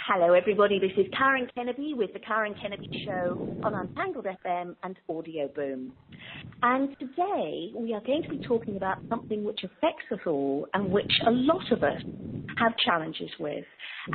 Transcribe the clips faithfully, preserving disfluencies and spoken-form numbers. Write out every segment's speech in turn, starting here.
Hello everybody, this is Karen Kennedy with the Karen Kennedy Show on Untangled F M and Audio Boom. And today we are going to be talking about something which affects us all and which a lot of us have challenges with.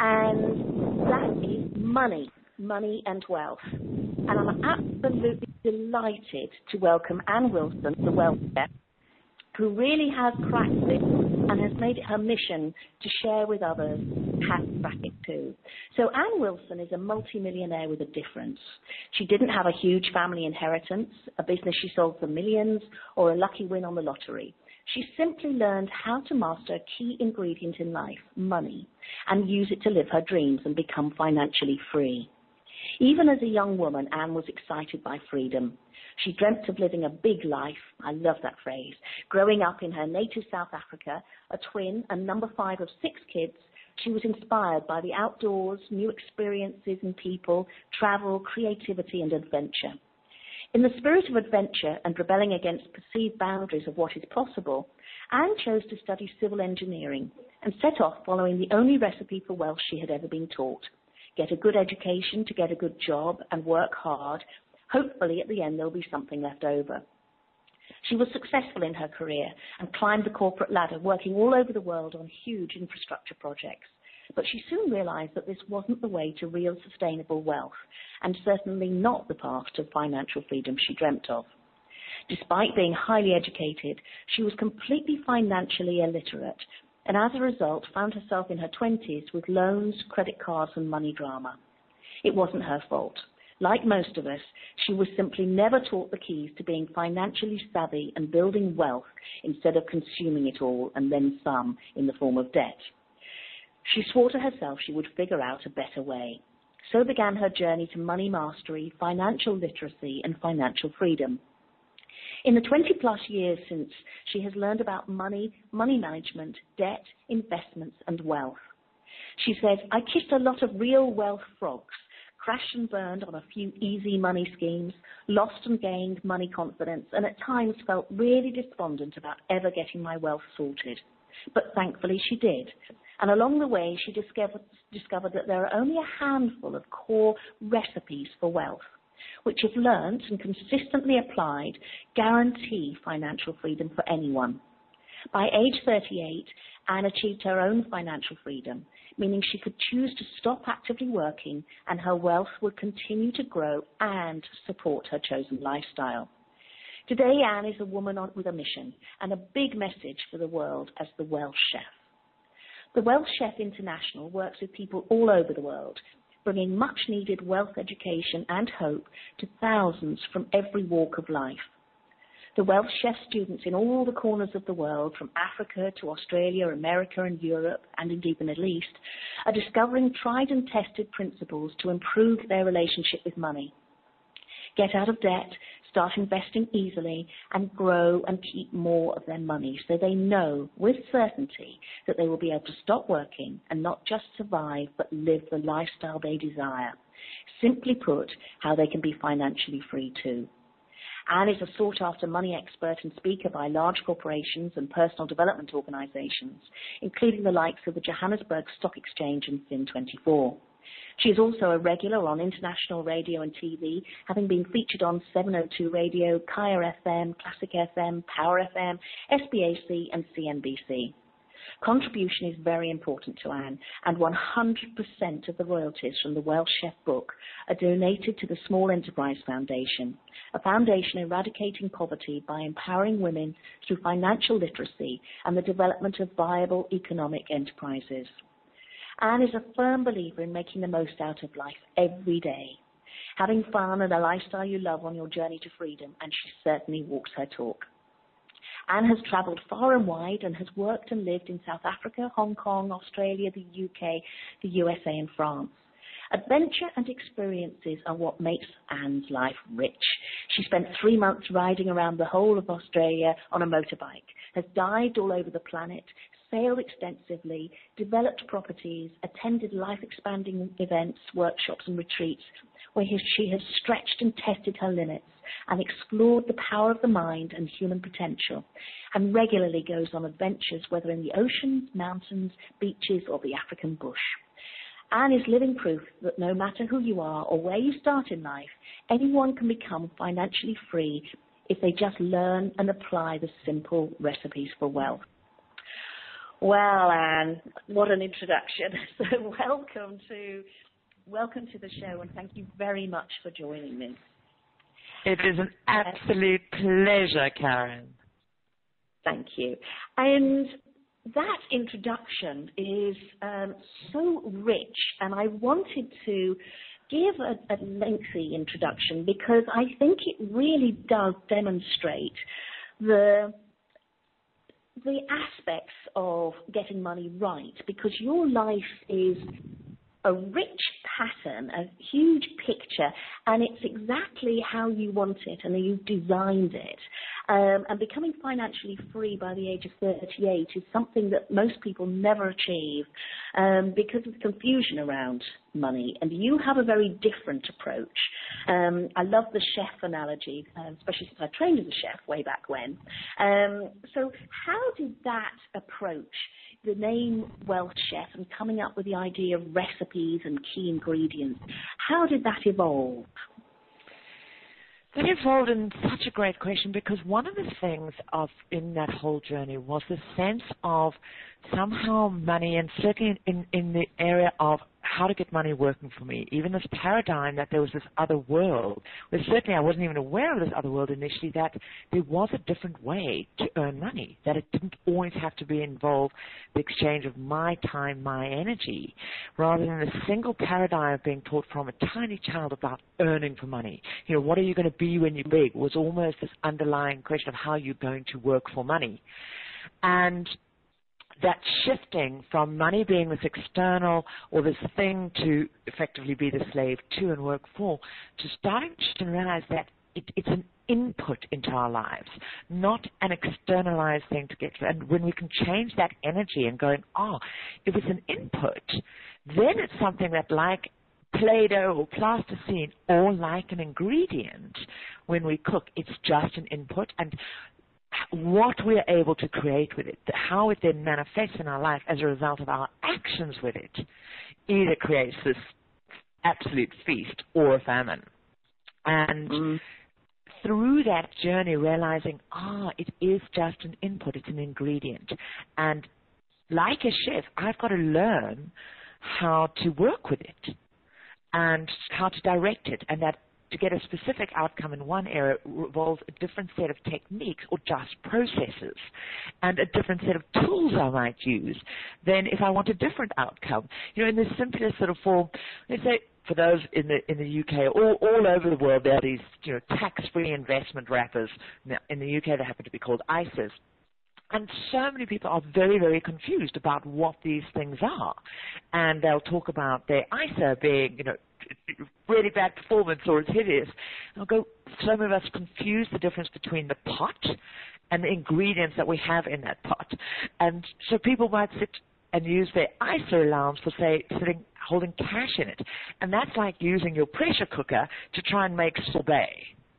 And that is money, money and wealth. And I'm absolutely delighted to welcome Anne Wilson, the wealth chef, who really has cracked it and has made it her mission to share with others how to crack it too. So Anne Wilson is a multimillionaire with a difference. She didn't have a huge family inheritance, a business she sold for millions, or a lucky win on the lottery. She simply learned how to master a key ingredient in life, money, and use it to live her dreams and become financially free. Even as a young woman, Anne was excited by freedom. She dreamt of living a big life, I love that phrase, growing up in her native South Africa, a twin and number five of six kids. She was inspired by the outdoors, new experiences and people, travel, creativity and adventure. In the spirit of adventure and rebelling against perceived boundaries of what is possible, Anne chose to study civil engineering and set off following the only recipe for wealth she had ever been taught. Get a good education to get a good job and work hard. Hopefully, at the end, there'll be something left over. She was successful in her career and climbed the corporate ladder, working all over the world on huge infrastructure projects. But she soon realized that this wasn't the way to real sustainable wealth, and certainly not the path to financial freedom she dreamt of. Despite being highly educated, she was completely financially illiterate, and as a result found herself in her twenties with loans, credit cards and money drama. It wasn't her fault. Like most of us, she was simply never taught the keys to being financially savvy and building wealth instead of consuming it all and then some in the form of debt. She swore to herself she would figure out a better way. So began her journey to money mastery, financial literacy and financial freedom. In the twenty plus years since, she has learned about money, money management, debt, investments and wealth. She said, I kissed a lot of real wealth frogs, crashed and burned on a few easy money schemes, lost and gained money confidence, and at times felt really despondent about ever getting my wealth sorted. But thankfully she did. And along the way, she discovered, discovered that there are only a handful of core recipes for wealth, which if learnt and consistently applied, guarantee financial freedom for anyone. By age thirty-eight, Anne achieved her own financial freedom, meaning she could choose to stop actively working and her wealth would continue to grow and support her chosen lifestyle. Today, Anne is a woman on, with a mission and a big message for the world as the Wealth Chef. The Wealth Chef International works with people all over the world, bringing much-needed wealth education and hope to thousands from every walk of life. The Wealth Chef students in all the corners of the world, from Africa to Australia, America and Europe, and indeed the Middle East, are discovering tried and tested principles to improve their relationship with money, get out of debt, start investing easily, and grow and keep more of their money so they know with certainty that they will be able to stop working and not just survive but live the lifestyle they desire. Simply put, how they can be financially free too. Anne is a sought-after money expert and speaker by large corporations and personal development organizations, including the likes of the Johannesburg Stock Exchange and Fin twenty-four. She is also a regular on international radio and T V, having been featured on seven oh two Radio, Kaya F M, Classic F M, Power F M, S B A C and C N B C. Contribution is very important to Anne, and one hundred percent of the royalties from the Wealth Chef book are donated to the Small Enterprise Foundation, a foundation eradicating poverty by empowering women through financial literacy and the development of viable economic enterprises. Anne is a firm believer in making the most out of life every day, having fun and a lifestyle you love on your journey to freedom, and she certainly walks her talk. Anne has travelled far and wide and has worked and lived in South Africa, Hong Kong, Australia, the U K, the U S A and France. Adventure and experiences are what makes Anne's life rich. She spent three months riding around the whole of Australia on a motorbike, has dived all over the planet, sailed extensively, developed properties, attended life-expanding events, workshops and retreats where she has stretched and tested her limits and explored the power of the mind and human potential, and regularly goes on adventures, whether in the oceans, mountains, beaches or the African bush. Anne is living proof that no matter who you are or where you start in life, anyone can become financially free if they just learn and apply the simple recipes for wealth. Well, Anne, what an introduction. So welcome to welcome to the show, and thank you very much for joining me. It is an absolute pleasure, Karen. Thank you. And that introduction is um, so rich, and I wanted to give a, a lengthy introduction because I think it really does demonstrate the the aspects of getting money right, because your life is a rich pattern, a huge picture, and it's exactly how you want it and you've designed it. Um, and becoming financially free by the age of thirty-eight is something that most people never achieve um, because of the confusion around money. And you have a very different approach. Um, I love the chef analogy, um, especially since I trained as a chef way back when. Um, so how did that approach, the name Wealth Chef and coming up with the idea of recipes and key ingredients, how did that evolve? That evolved in such a great question, because one of the things of in that whole journey was the sense of somehow money, and certainly in, in the area of how to get money working for me, even this paradigm that there was this other world, where certainly I wasn't even aware of this other world initially, that there was a different way to earn money, that it didn't always have to be involved the exchange of my time, my energy, rather than a single paradigm of being taught from a tiny child about earning for money. You know, what are you going to be when you're big was almost this underlying question of how you're going to work for money. And that shifting from money being this external or this thing to effectively be the slave to and work for, to starting to realize that it, it's an input into our lives, not an externalized thing to get to. And when we can change that energy and going, oh, if it's an input, then it's something that, like Play-Doh or plasticine, or like an ingredient, when we cook, it's just an input. And what we're able to create with it, how it then manifests in our life as a result of our actions with it, either creates this absolute feast or a famine. And mm. through that journey, realizing, ah, it is just an input, it's an ingredient. And like a chef, I've got to learn how to work with it and how to direct it, and that to get a specific outcome in one area involves a different set of techniques or just processes and a different set of tools I might use than if I want a different outcome. You know, in the simplest sort of form, let's say for those in the in the U K, all, all over the world, there are these, you know, tax-free investment wrappers. Now, in the U K, they happen to be called I S As. And so many people are very, very confused about what these things are. And they'll talk about their I S A being, you know, really bad performance or it's hideous. And I'll go, so many of us confuse the difference between the pot and the ingredients that we have in that pot. And so people might sit and use their I S A allowance for, say, sitting, holding cash in it. And that's like using your pressure cooker to try and make sorbet.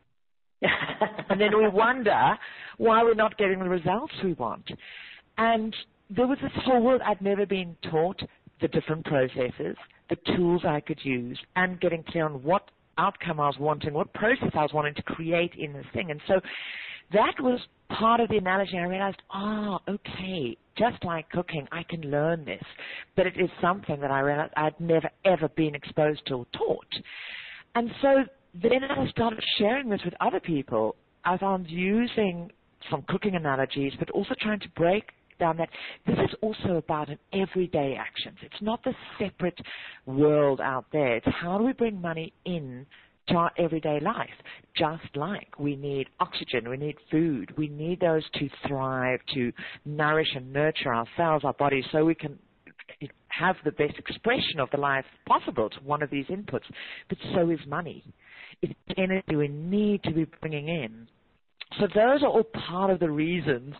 And then we wonder why we're not getting the results we want. And there was this whole world I'd never been taught, the different processes, the tools I could use, and getting clear on what outcome I was wanting, what process I was wanting to create in this thing. And so that was part of the analogy. I realized, ah, oh, okay, just like cooking, I can learn this. But it is something that I realized I'd never, ever been exposed to or taught. And so then I started sharing this with other people. I found using some cooking analogies, but also trying to break down that this is also about an everyday actions. It's not the separate world out there. It's how do we bring money in to our everyday life? Just like we need oxygen, we need food, we need those to thrive, to nourish and nurture ourselves, our bodies, so we can have the best expression of the life possible. It's one of these inputs. But so is money. It's energy we need to be bringing in. So those are all part of the reasons,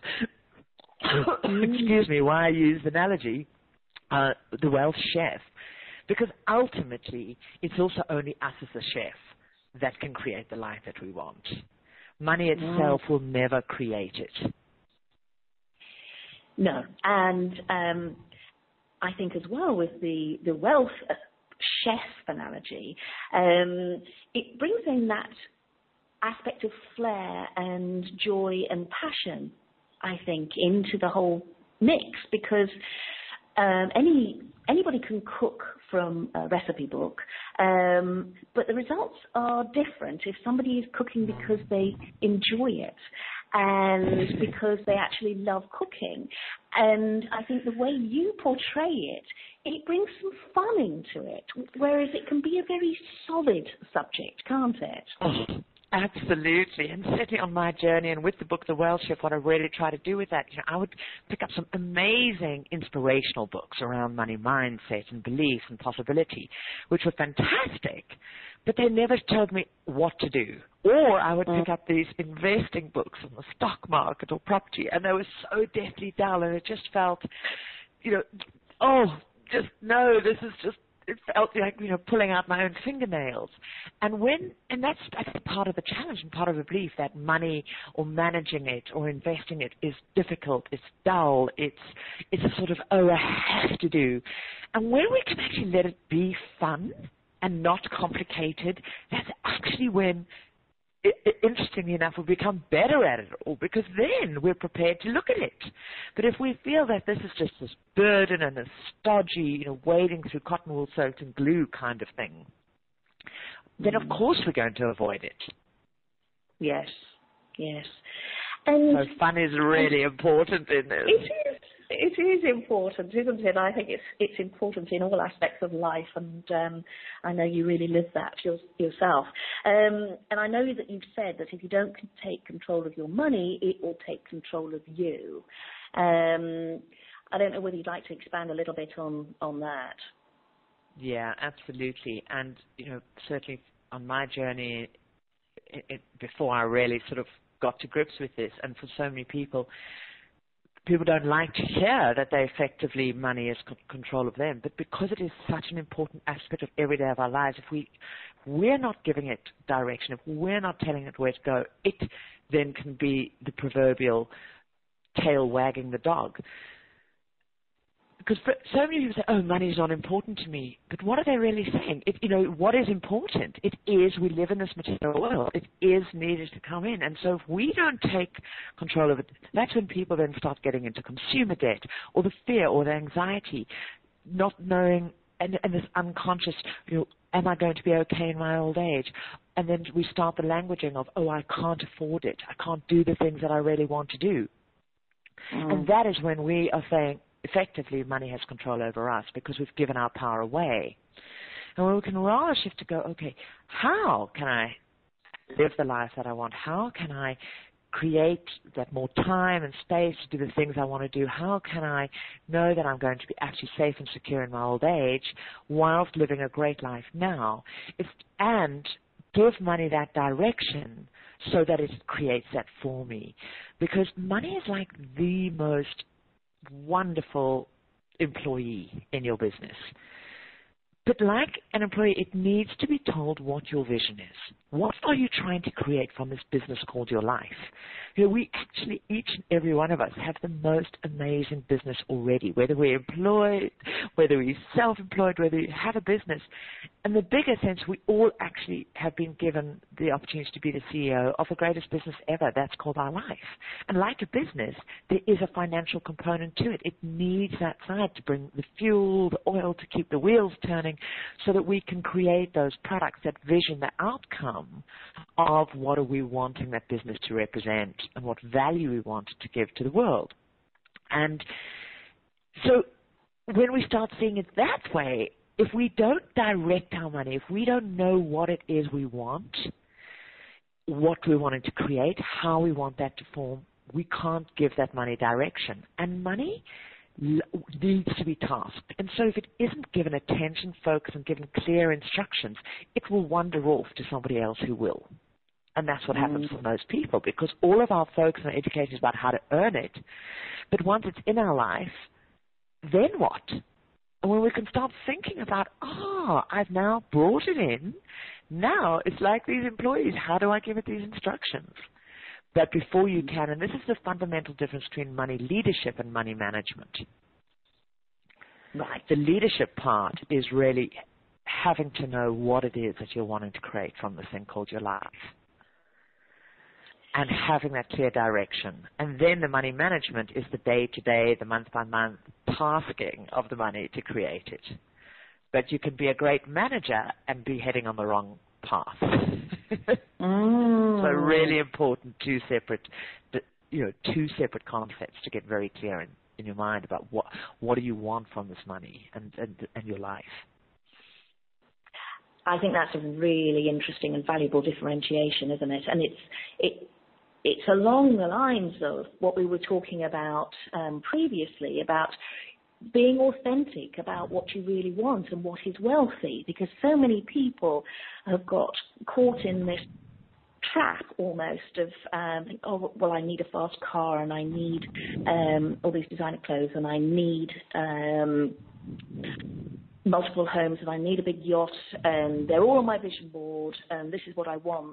excuse me, why I use the analogy, uh, the wealth chef. Because ultimately, it's also only us as a chef that can create the life that we want. Money itself will never create it. No. And um, I think as well with the, the wealth chef analogy, um, it brings in that aspect of flair and joy and passion, I think, into the whole mix, because um, any anybody can cook from a recipe book, um, but the results are different if somebody is cooking because they enjoy it and because they actually love cooking. And I think the way you portray it, it brings some fun into it, whereas it can be a very solid subject, can't it? Oh, absolutely. And certainly on my journey and with the book, The Well Chef, what I really try to do with that, you know, I would pick up some amazing inspirational books around money mindset and beliefs and possibility, which were fantastic, but they never told me what to do. Or I would pick up these investing books on the stock market or property, and they were so deathly dull, and it just felt, you know, oh, just, no, this is just, it felt like, you know, pulling out my own fingernails. And when, and that's, I think, part of the challenge and part of the belief that money or managing it or investing it is difficult, it's dull, it's, it's a sort of, oh, I have to do. And when we can actually let it be fun and not complicated, that's actually when, It, it, interestingly enough, we become better at it all, because then we're prepared to look at it. But if we feel that this is just this burden and this stodgy, you know, wading through cotton wool soaked in glue kind of thing, then of course we're going to avoid it. Yes, yes. And so fun is really important in this. It is. It is important, isn't it? I think it's it's important in all aspects of life, and um, I know you really live that your, yourself. Um, and I know that you've said that if you don't take control of your money, it will take control of you. Um, I don't know whether you'd like to expand a little bit on, on that. Yeah, absolutely. And, you know, certainly on my journey, it, it, before I really sort of got to grips with this, and for so many people, people don't like to hear that they effectively, money is c- control of them. But because it is such an important aspect of every day of our lives, if we, we're not giving it direction, if we're not telling it where to go, it then can be the proverbial tail wagging the dog. Because so many people say, oh, money is not important to me. But what are they really saying? It, you know, what is important? It is, we live in this material world. It is needed to come in. And so if we don't take control of it, that's when people then start getting into consumer debt or the fear or the anxiety, not knowing, and, and this unconscious, you know, am I going to be okay in my old age? And then we start the languaging of, oh, I can't afford it. I can't do the things that I really want to do. Mm. And that is when we are saying, effectively, money has control over us because we've given our power away. And when we can rather shift to go, okay, how can I live the life that I want? How can I create that more time and space to do the things I want to do? How can I know that I'm going to be actually safe and secure in my old age whilst living a great life now? If, and give money that direction so that it creates that for me. Because money is like the most wonderful employee in your business. But like an employee, it needs to be told what your vision is. What are you trying to create from this business called your life? You know, we actually, each and every one of us, have the most amazing business already, whether we're employed, whether we're self-employed, whether we have a business. In the bigger sense, we all actually have been given the opportunity to be the C E O of the greatest business ever. That's called our life. And like a business, there is a financial component to it. It needs that side to bring the fuel, the oil, to keep the wheels turning, so that we can create those products, that vision, the outcome of what are we wanting that business to represent and what value we want to give to the world. And so when we start seeing it that way, if we don't direct our money, if we don't know what it is we want, what we wanted to create, how we want that to form, we can't give that money direction. And money needs to be tasked. And so if it isn't given attention, focus, and given clear instructions, it will wander off to somebody else who will. And that's what happens mm. for most people, because all of our focus and education is about how to earn it. But once it's in our life, then what? And when we can start thinking about, ah, oh, I've now brought it in, now it's like these employees, how do I give it these instructions? But before you can, and this is the fundamental difference between money leadership and money management. Right. The leadership part is really having to know what it is that you're wanting to create from this thing called your life, and having that clear direction. And then the money management is the day-to-day, the month-by-month tasking of the money to create it. But you can be a great manager and be heading on the wrong path. mm. So really important, two separate, you know, two separate concepts to get very clear in, in your mind about what what do you want from this money and, and, and your life. I think that's a really interesting and valuable differentiation, isn't it? And it's it it's along the lines of what we were talking about um, previously about being authentic about what you really want and what is wealthy, because so many people have got caught in this trap almost of, um, oh, well, I need a fast car and I need um, all these designer clothes and I need um, multiple homes and I need a big yacht and they're all on my vision board and this is what I want.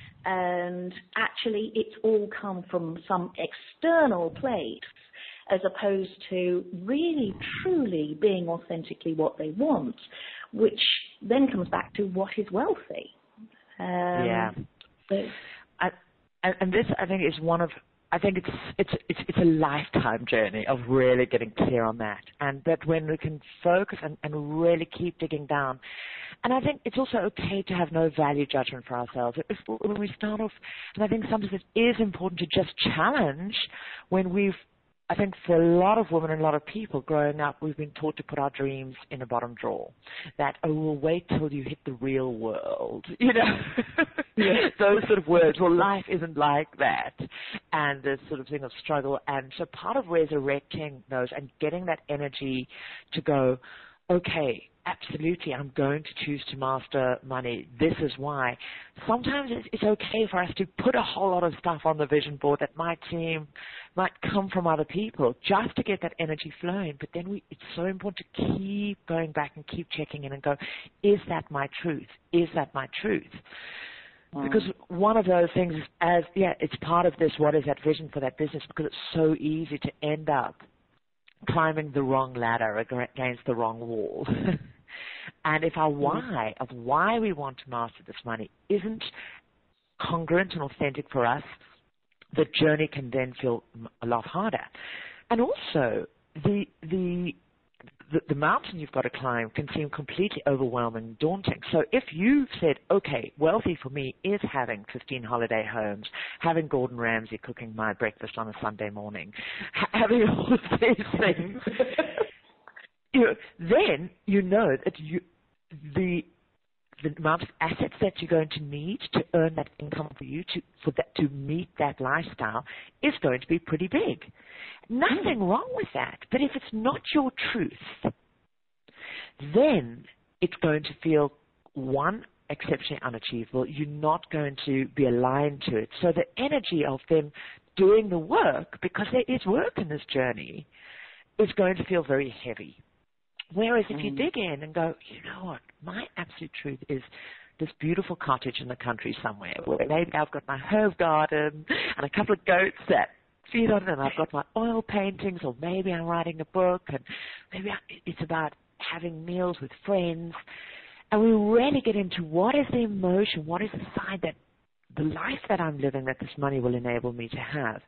And actually it's all come from some external place, as opposed to really, truly being authentically what they want, which then comes back to what is wealthy. Um, yeah. So. I, and this, I think, is one of, I think it's, it's, it's, it's a lifetime journey of really getting clear on that. And that when we can focus and, and really keep digging down. And I think it's also okay to have no value judgment for ourselves. If, when we start off, and I think sometimes it is important to just challenge when we've, I think for a lot of women and a lot of people growing up, we've been taught to put our dreams in a bottom drawer. That, oh, we'll wait till you hit the real world. You know, yeah. Those sort of words. Well, life isn't like that. And this sort of thing of struggle. And so part of resurrecting those and getting that energy to go, okay, absolutely, I'm going to choose to master money. This is why. Sometimes it's, it's okay for us to put a whole lot of stuff on the vision board that might seem, might come from other people, just to get that energy flowing. But then we, it's so important to keep going back and keep checking in and go, is that my truth? Is that my truth? Mm. Because one of those things is, as, yeah, it's part of this, what is that vision for that business? Because it's so easy to end up climbing the wrong ladder against the wrong wall. And if our why of why we want to master this money isn't congruent and authentic for us, the journey can then feel a lot harder. And also, the the the, the mountain you've got to climb can seem completely overwhelming, daunting. So if you've said, okay, wealthy for me is having fifteen holiday homes, having Gordon Ramsay cooking my breakfast on a Sunday morning, ha- having all of these things, you know, then you know that you the the amount of assets that you're going to need to earn that income for you to for that to meet that lifestyle is going to be pretty big. Nothing mm. wrong with that. But if it's not your truth, then it's going to feel, one, exceptionally unachievable. You're not going to be aligned to it. So the energy of them doing the work, because there is work in this journey, is going to feel very heavy. Whereas if you dig in and go, you know what, my absolute truth is this beautiful cottage in the country somewhere where maybe I've got my herb garden and a couple of goats that feed on it, and I've got my oil paintings, or maybe I'm writing a book, and maybe it's about having meals with friends. And we really get into what is the emotion, what is the side that the life that I'm living that this money will enable me to have.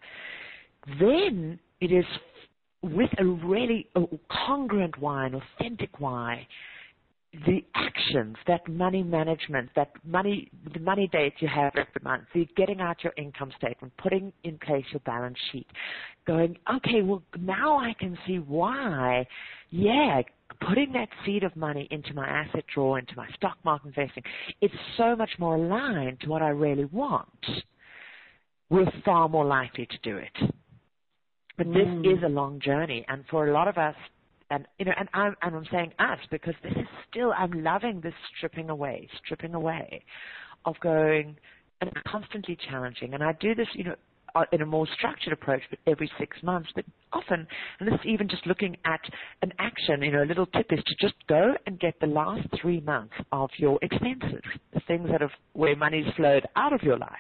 Then it is with a really a congruent why, an authentic why, the actions, that money management, that money, the money date you have every month, the getting out your income statement, putting in place your balance sheet, going, okay, well, now I can see why, yeah, putting that seed of money into my asset drawer, into my stock market investing, it's so much more aligned to what I really want. We're far more likely to do it. But this mm. is a long journey, and for a lot of us, and you know, and I'm, and I'm saying us because this is still, I'm loving this stripping away, stripping away, of going and constantly challenging. And I do this, you know, in a more structured approach, but every six months. But often, and this is even just looking at an action, you know, a little tip is to just go and get the last three months of your expenses, the things that have where money's flowed out of your life.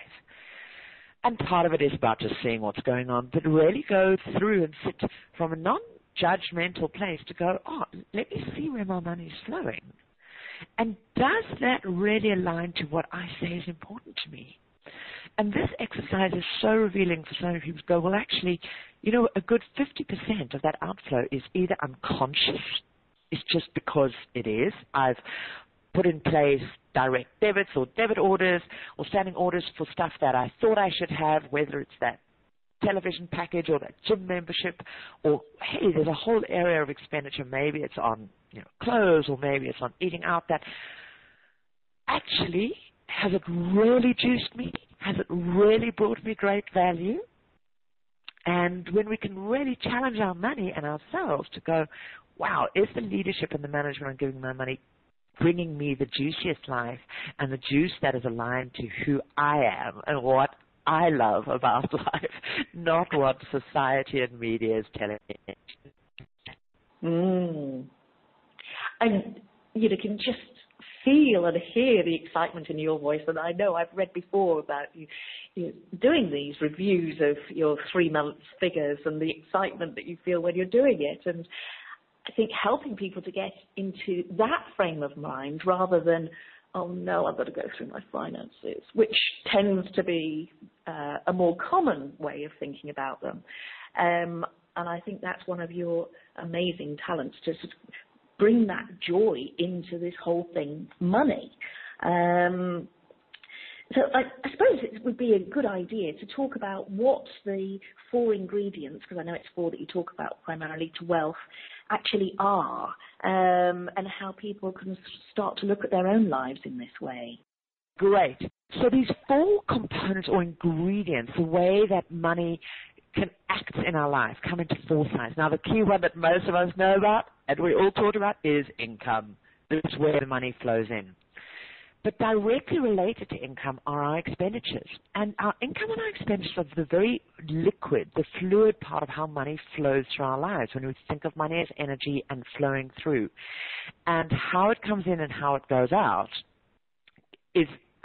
And part of it is about just seeing what's going on, but really go through and sit from a non judgmental place to go, oh, let me see where my money's flowing. And does that really align to what I say is important to me? And this exercise is so revealing for so many people to go, well, actually, you know, a good fifty percent of that outflow is either unconscious, it's just because it is. I've put in place direct debits or debit orders or standing orders for stuff that I thought I should have, whether it's that television package or that gym membership, or, hey, there's a whole area of expenditure. Maybe it's on, you know, clothes, or maybe it's on eating out that actually, has it really juiced me? Has it really brought me great value? And when we can really challenge our money and ourselves to go, wow, is the leadership and the management I'm giving my money bringing me the juiciest life and the juice that is aligned to who I am and what I love about life, not what society and media is telling me. Mm. And you know, can just feel and hear the excitement in your voice. And I know I've read before about you, you doing these reviews of your three months figures and the excitement that you feel when you're doing it. And I think helping people to get into that frame of mind rather than, oh no, I've got to go through my finances, which tends to be uh, a more common way of thinking about them. Um, and I think that's one of your amazing talents, to sort of bring that joy into this whole thing, money. Um, so I, I suppose it would be a good idea to talk about what the four ingredients, because I know it's four that you talk about primarily, to wealth actually are, um, and how people can start to look at their own lives in this way. Great. So these four components or ingredients, the way that money can act in our life, come into four sides. Now, the key one that most of us know about, and we all talked about, is income. This is where the money flows in. But directly related to income are our expenditures. And our income and our expenditures are the very liquid, the fluid part of how money flows through our lives, when we think of money as energy and flowing through. And how it comes in and how it goes out is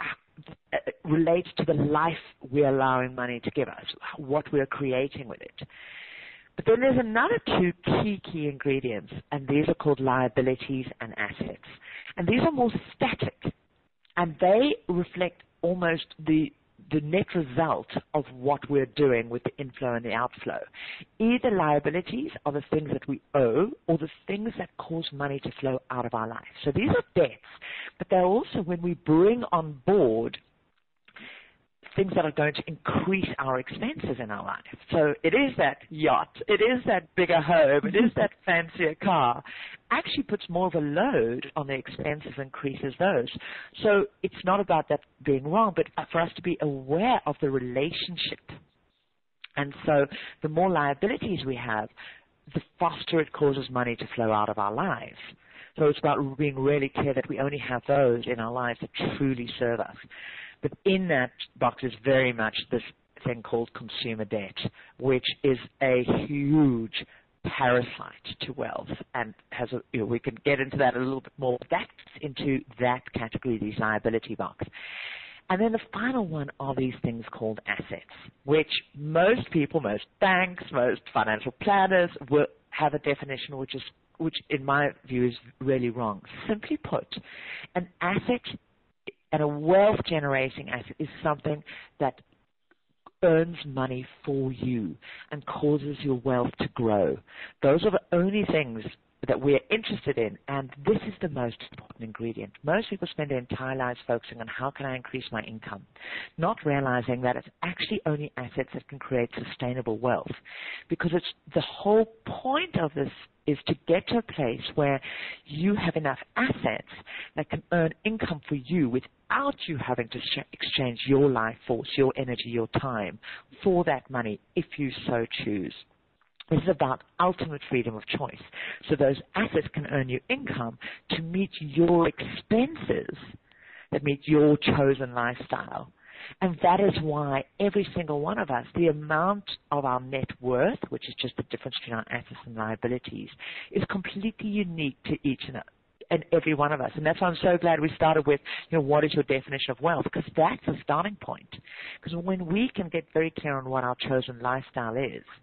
relates to the life we're allowing money to give us, what we're creating with it. But then there's another two key, key ingredients, and these are called liabilities and assets. And these are more static, and they reflect almost the the net result of what we're doing with the inflow and the outflow. Either liabilities are the things that we owe, or the things that cause money to flow out of our life. So these are debts, but they're also when we bring on board things that are going to increase our expenses in our life. So it is that yacht, it is that bigger home, it is that fancier car, actually puts more of a load on the expenses, increases those. So it's not about that being wrong, but for us to be aware of the relationship. And so the more liabilities we have, the faster it causes money to flow out of our lives. So it's about being really clear that we only have those in our lives that truly serve us. But in that box is very much this thing called consumer debt, which is a huge parasite to wealth, and has a, you know, we can get into that a little bit more. But that's into that category, these liability box. And then the final one are these things called assets, which most people, most banks, most financial planners will have a definition which is, which in my view is really wrong. Simply put, an asset and a wealth-generating asset is something that earns money for you and causes your wealth to grow. Those are the only things that we're interested in, and this is the most important ingredient. Most people spend their entire lives focusing on how can I increase my income, not realizing that it's actually only assets that can create sustainable wealth, because it's the whole point of this is to get to a place where you have enough assets that can earn income for you without you having to sh- exchange your life force, your energy, your time for that money if you so choose. This is about ultimate freedom of choice. So those assets can earn you income to meet your expenses that meet your chosen lifestyle. And that is why every single one of us, the amount of our net worth, which is just the difference between our assets and liabilities, is completely unique to each and and every one of us. And that's why I'm so glad we started with, you know, what is your definition of wealth? Because that's a starting point. Because when we can get very clear on what our chosen lifestyle is,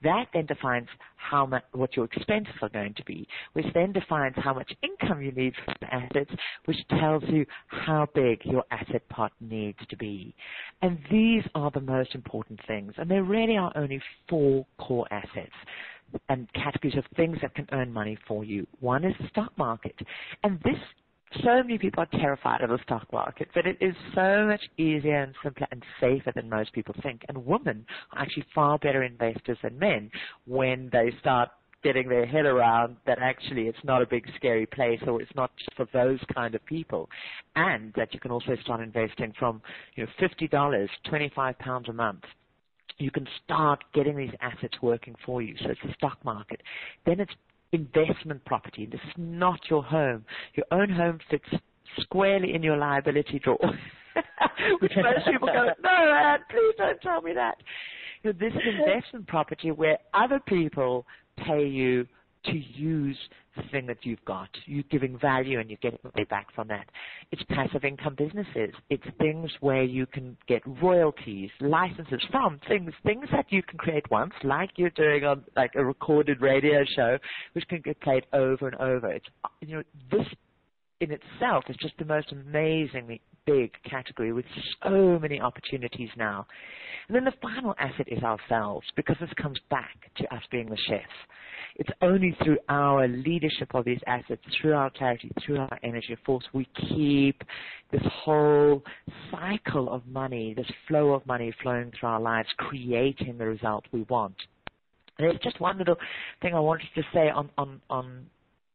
That then defines how much, what your expenses are going to be, which then defines how much income you need from the assets, which tells you how big your asset pot needs to be. And these are the most important things. And there really are only four core assets and categories of things that can earn money for you. One is the stock market. And this, so many people are terrified of the stock market, but it is so much easier and simpler and safer than most people think. And women are actually far better investors than men when they start getting their head around that actually it's not a big scary place, or it's not just for those kind of people, and that you can also start investing from, you know, fifty dollars, twenty-five pounds a month. You can start getting these assets working for you. So it's the stock market. Then it's investment property. This is not your home. Your own home fits squarely in your liability drawer, which most people go, no, Anne, please don't tell me that. You know, this is investment property where other people pay you to use the thing that you've got. You're giving value and you're getting money back from that. It's passive income businesses. It's things where you can get royalties, licenses from things, things that you can create once, like you're doing on like a recorded radio show, which can get played over and over. It's, you know, this in itself is just the most amazingly big category with so many opportunities now. And then the final asset is ourselves, because this comes back to us being the chefs. It's only through our leadership of these assets, through our clarity, through our energy of force, we keep this whole cycle of money, this flow of money flowing through our lives, creating the result we want. And there's just one little thing I wanted to say on, on, on,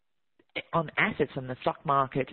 on assets in the stock market.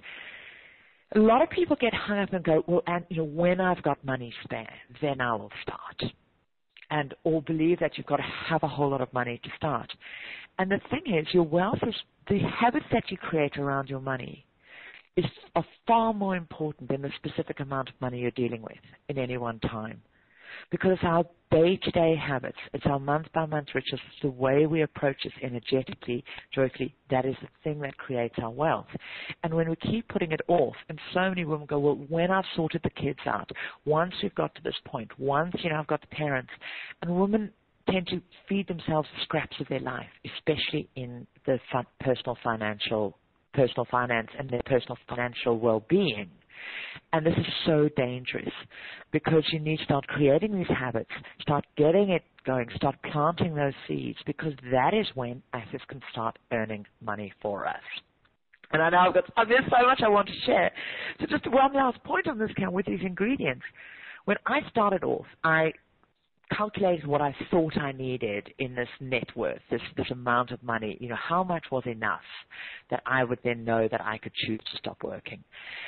A lot of people get hung up and go, well, and you know, when I've got money spare, then I will start. And or believe that you've got to have a whole lot of money to start. And the thing is, your wealth is, the habits that you create around your money is are far more important than the specific amount of money you're dealing with in any one time. Because it's our day-to-day habits, it's our month-by-month rituals, it's the way we approach this energetically, joyfully, that is the thing that creates our wealth. And when we keep putting it off, and so many women go, well, when I've sorted the kids out, once we've got to this point, once, you know, I've got the parents, and women tend to feed themselves scraps of their life, especially in the fun, personal financial, personal finance and their personal financial well-being. And this is so dangerous, because you need to start creating these habits, start getting it going, start planting those seeds, because that is when assets can start earning money for us. And I know I've got, oh, there's so much I want to share. So just one last point on this, Cam, with these ingredients. When I started off, I calculated what I thought I needed in this net worth, this, this amount of money, you know, how much was enough that I would then know that I could choose to stop working.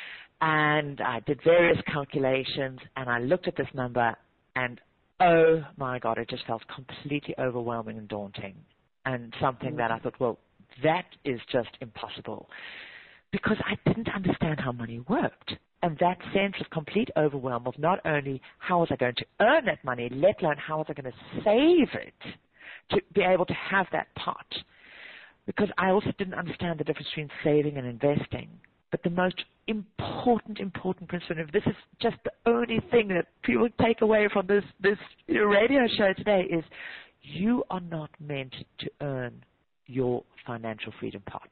And I did various calculations, and I looked at this number, and oh my God, it just felt completely overwhelming and daunting, and something that I thought, well, that is just impossible, because I didn't understand how money worked. And that sense of complete overwhelm of not only how was I going to earn that money, let alone how was I going to save it to be able to have that pot, because I also didn't understand the difference between saving and investing. But the most important, important principle, if this is just the only thing that people take away from this, this radio show today, is you are not meant to earn your financial freedom pot.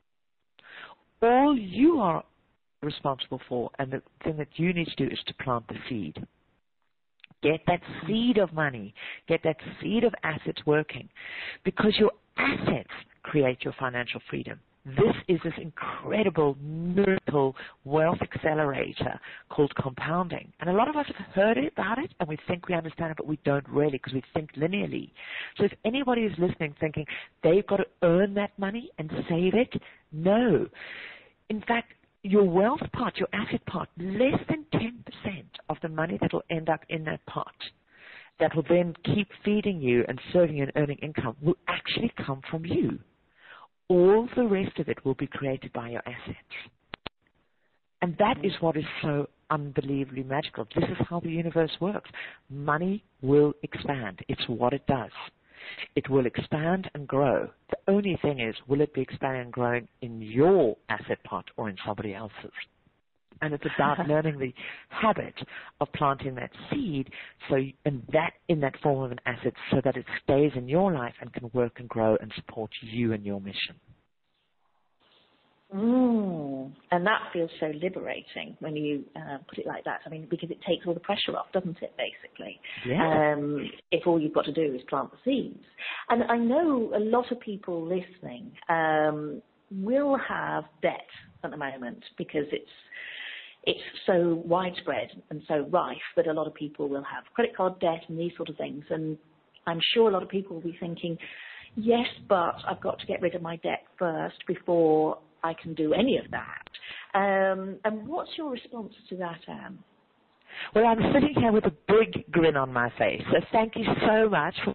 All you are responsible for, and the thing that you need to do, is to plant the seed. Get that seed of money. Get that seed of assets working, because your assets create your financial freedom. This is this incredible miracle wealth accelerator called compounding. And a lot of us have heard about it, and we think we understand it, but we don't really, because we think linearly. So if anybody is listening thinking they've got to earn that money and save it, no. In fact, your wealth pot, your asset pot, less than ten percent of the money that will end up in that pot, that will then keep feeding you and serving you and earning income, will actually come from you. All the rest of it will be created by your assets. And that is what is so unbelievably magical. This is how the universe works. Money will expand. It's what it does. It will expand and grow. The only thing is, will it be expanding and growing in your asset pot or in somebody else's? And it's about learning the habit of planting that seed, so and that in that form of an asset, so that it stays in your life and can work and grow and support you and your mission. Mm, and that feels so liberating when you uh, put it like that. I mean, because it takes all the pressure off, doesn't it, basically? Yeah. Um, if all you've got to do is plant the seeds. And I know a lot of people listening um, will have debt at the moment because it's it's so widespread and so rife that a lot of people will have credit card debt and these sort of things. And I'm sure a lot of people will be thinking, yes, but I've got to get rid of my debt first before I can do any of that. Um, and what's your response to that, Anne? Well, I'm sitting here with a big grin on my face, so thank you so much for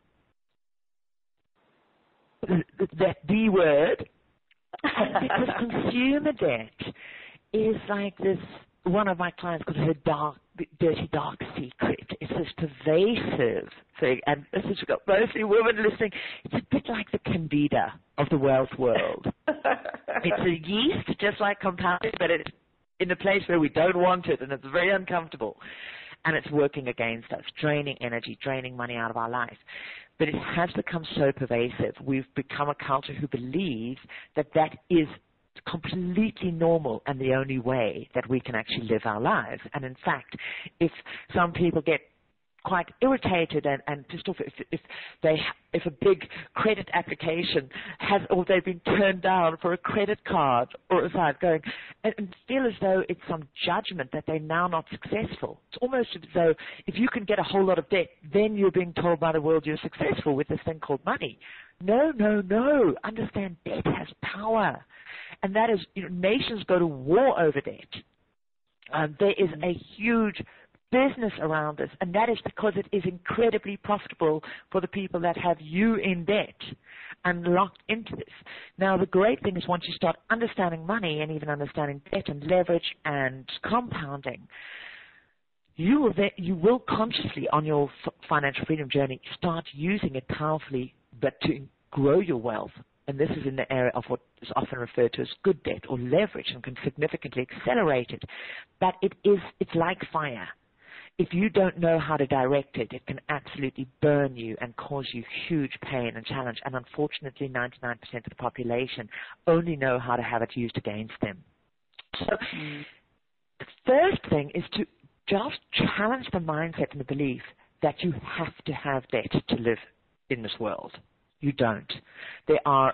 that D word, because consumer debt is like this. One of my clients called her dark, dirty, dark secret. It's this pervasive thing, and this has got mostly women listening. It's a bit like the candida of the wealth world. It's a yeast, just like compounding, but it's in a place where we don't want it, and it's very uncomfortable. And it's working against us, draining energy, draining money out of our life. But it has become so pervasive. We've become a culture who believes that that is completely normal and the only way that we can actually live our lives. And in fact, if some people get quite irritated and, and pissed off if, if they if a big credit application has, or they've been turned down for a credit card or a side going, and, and feel as though it's some judgment that they're now not successful. It's almost as though if you can get a whole lot of debt, then you're being told by the world you're successful with this thing called money. No, no, no. Understand, debt has power. And that is, you know, nations go to war over debt. Um, there is a huge business around this, and that is because it is incredibly profitable for the people that have you in debt and locked into this. Now, the great thing is once you start understanding money and even understanding debt and leverage and compounding, you will, then, you will consciously on your f- financial freedom journey start using it powerfully, but to grow your wealth. And this is in the area of what is often referred to as good debt or leverage, and can significantly accelerate it. But it is, it's like fire. If you don't know how to direct it, it can absolutely burn you and cause you huge pain and challenge. And unfortunately, ninety-nine percent of the population only know how to have it used against them. So mm. the first thing is to just challenge the mindset and the belief that you have to have debt to live in this world. You don't. There are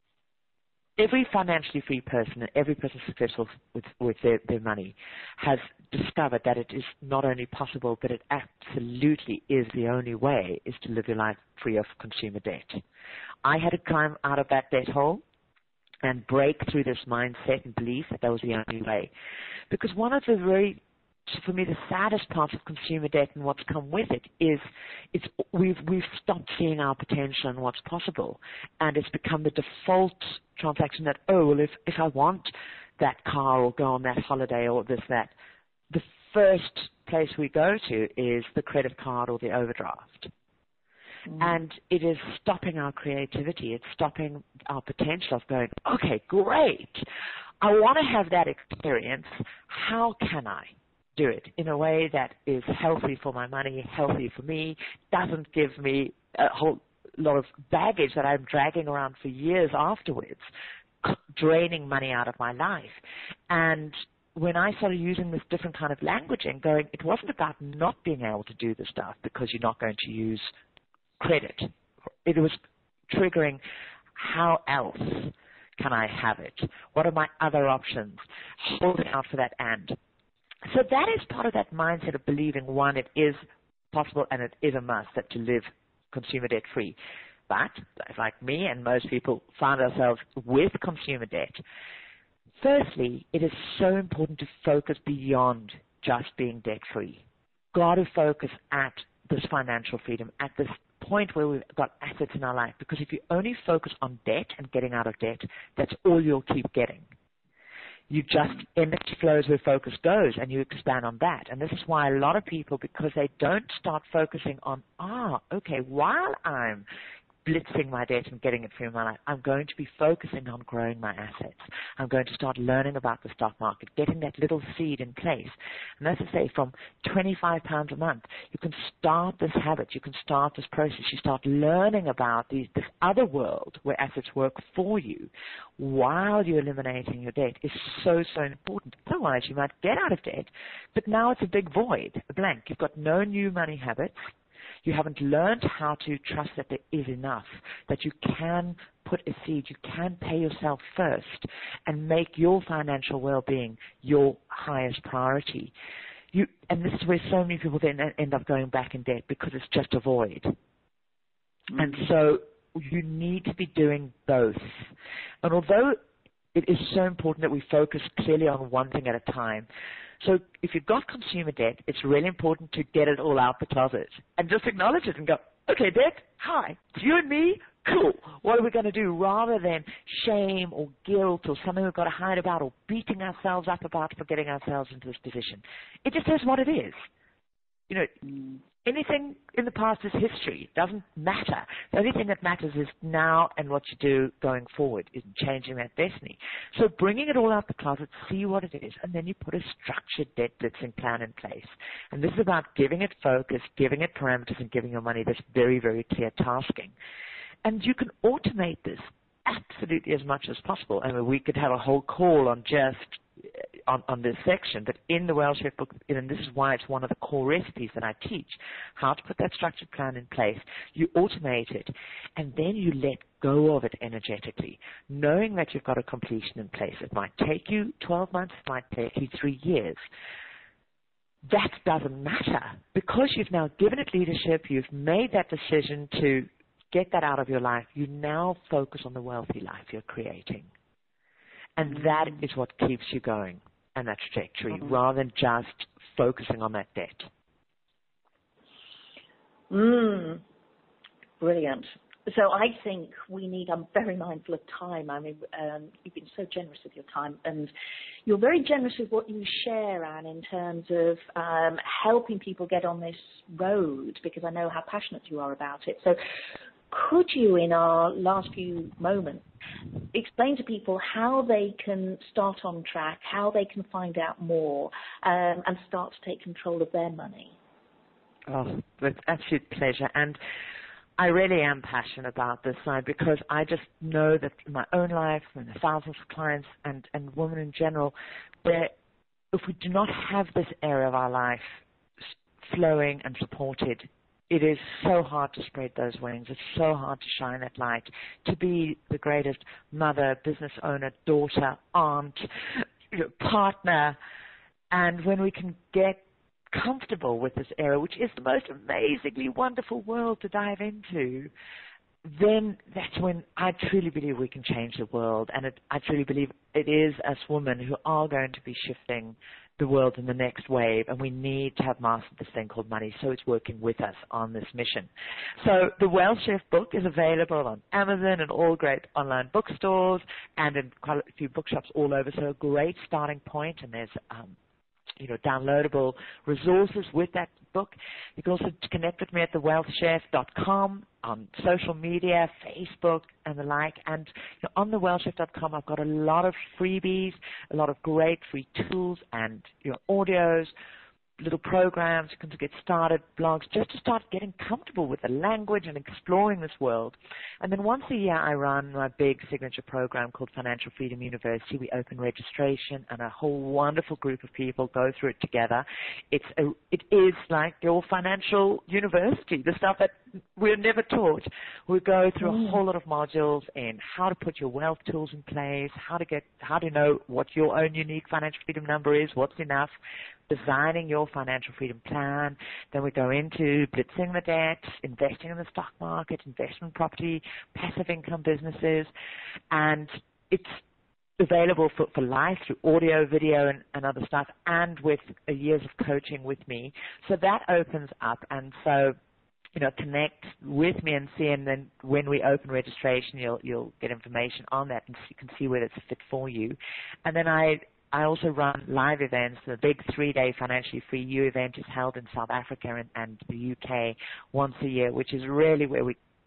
every financially free person and every person successful with, with their, their money has discovered that it is not only possible, but it absolutely is the only way, is to live your life free of consumer debt. I had to climb out of that debt hole and break through this mindset and belief that that was the only way. Because one of the very for me, the saddest part of consumer debt and what's come with it is it's we've we've stopped seeing our potential and what's possible, and it's become the default transaction that, oh, well, if if I want that car or go on that holiday or this that, the first place we go to is the credit card or the overdraft. Mm. And it is stopping our creativity. It's stopping our potential of going, okay, great, I want to have that experience. How can I do it in a way that is healthy for my money, healthy for me, doesn't give me a whole lot of baggage that I'm dragging around for years afterwards, draining money out of my life. And when I started using this different kind of languaging, going, it wasn't about not being able to do the stuff because you're not going to use credit. It was triggering, how else can I have it? What are my other options? Holding out for that and. So that is part of that mindset of believing, one, it is possible and it is a must that to live consumer debt free. But, like me and most people, find ourselves with consumer debt. Firstly, it is so important to focus beyond just being debt free. Got to focus at this financial freedom, at this point where we've got assets in our life. Because if you only focus on debt and getting out of debt, that's all you'll keep getting. You just, energy flows where focus goes, and you expand on that. And this is why a lot of people, because they don't start focusing on, ah, okay, while I'm blitzing my debt and getting it free in my life. I'm going to be focusing on growing my assets. I'm going to start learning about the stock market, getting that little seed in place. And that's to say, from twenty-five pounds a month, you can start this habit. You can start this process. You start learning about these, this other world where assets work for you while you're eliminating your debt is so, so important. Otherwise, you might get out of debt, but now it's a big void, a blank. You've got no new money habits. You haven't learned how to trust that there is enough, that you can put a seed, you can pay yourself first and make your financial well-being your highest priority. You, and this is where so many people then end up going back in debt because it's just a void. Mm-hmm. And so you need to be doing both. And although it is so important that we focus clearly on one thing at a time, so if you've got consumer debt, it's really important to get it all out the closet and just acknowledge it and go, okay, debt, hi, it's you and me, cool. What are we going to do? Rather than shame or guilt or something we've got to hide about or beating ourselves up about for getting ourselves into this position. It just is what it is. You know, anything in the past is history. It doesn't matter. The only thing that matters is now and what you do going forward is changing that destiny. So bringing it all out the closet, see what it is, and then you put a structured debt blitzing plan in place. And this is about giving it focus, giving it parameters, and giving your money this very, very clear tasking. And you can automate this absolutely as much as possible. I mean, we could have a whole call on just On, on this section, but in the Wealth Chef book, and this is why it's one of the core recipes that I teach, how to put that structured plan in place. You automate it, and then you let go of it energetically, knowing that you've got a completion in place. It might take you twelve months, it might take you three years. That doesn't matter, because you've now given it leadership, you've made that decision to get that out of your life. You now focus on the wealthy life you're creating. And that is what keeps you going and that trajectory, mm-hmm. rather than just focusing on that debt. Mm, brilliant. So I think we need, I'm very mindful of time. I mean, um, you've been so generous with your time, and you're very generous with what you share, Anne, in terms of um, helping people get on this road, because I know how passionate you are about it. So could you, in our last few moments, explain to people how they can start on track, how they can find out more, um, and start to take control of their money? Oh, with absolute pleasure. And I really am passionate about this side, because I just know that in my own life and the thousands of clients and, and women in general, where if we do not have this area of our life flowing and supported, it is so hard to spread those wings. It's so hard to shine that light, to be the greatest mother, business owner, daughter, aunt, you know, partner. And when we can get comfortable with this area, which is the most amazingly wonderful world to dive into, then that's when I truly believe we can change the world. And it, I truly believe it is us women who are going to be shifting the world in the next wave, and we need to have mastered this thing called money, so it's working with us on this mission. So the Wealth Chef book is available on Amazon and all great online bookstores and in quite a few bookshops all over, so a great starting point, and there's um, you know, downloadable resources with that book. You can also connect with me at the wealth chef dot com, on social media, Facebook, and the like. And you know, on the wealth chef dot com, I've got a lot of freebies, a lot of great free tools and you know, audios, little programs you can get started, blogs, just to start getting comfortable with the language and exploring this world. And then once a year, I run my big signature program called Financial Freedom University. We open registration, and a whole wonderful group of people go through it together. It's a, it is like your financial university, the stuff that we're never taught. We go through mm. a whole lot of modules in how to put your wealth tools in place, how to get, how to know what your own unique financial freedom number is, what's enough, designing your financial freedom plan. Then we go into blitzing the debt, investing in the stock market, investment property, passive income businesses, and it's available for, for life through audio, video, and, and other stuff, and with uh, years of coaching with me. So that opens up, and so you know, connect with me and see, and then when we open registration, you'll you'll get information on that, and you can see whether it's a fit for you. And then I I also run live events. The big three-day Financially Free You event is held in South Africa and, and the U K once a year, which is really where we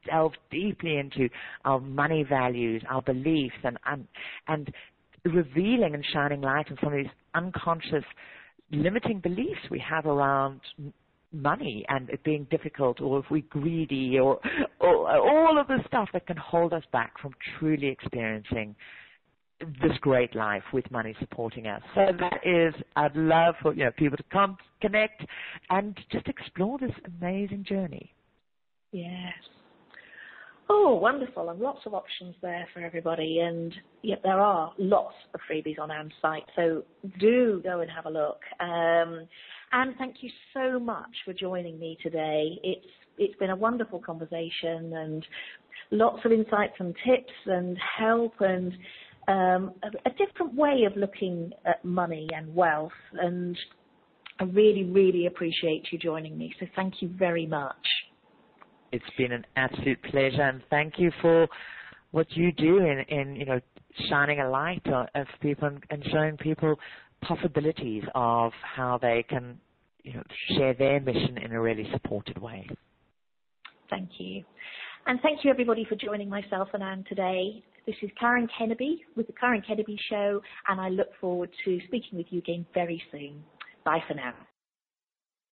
delve deeply into our money values, our beliefs, and and, and revealing and shining light on some of these unconscious limiting beliefs we have around money and it being difficult, or if we're greedy, or, or all of the stuff that can hold us back from truly experiencing this great life with money supporting us. So that is, I'd love for you know people to come connect and just explore this amazing journey. Yes. Oh, wonderful, and lots of options there for everybody, and yet there are lots of freebies on Anne's site, so do go and have a look. Um, and thank you so much for joining me today. It's it's been a wonderful conversation, and lots of insights and tips and help, and um, a, a different way of looking at money and wealth, and I really, really appreciate you joining me, so thank you very much. It's been an absolute pleasure, and thank you for what you do in, in you know, shining a light on, of people and, and showing people possibilities of how they can, you know, share their mission in a really supported way. Thank you. And thank you, everybody, for joining myself and Anne today. This is Karen Kenneby with The Karen Kenneby Show, and I look forward to speaking with you again very soon. Bye for now.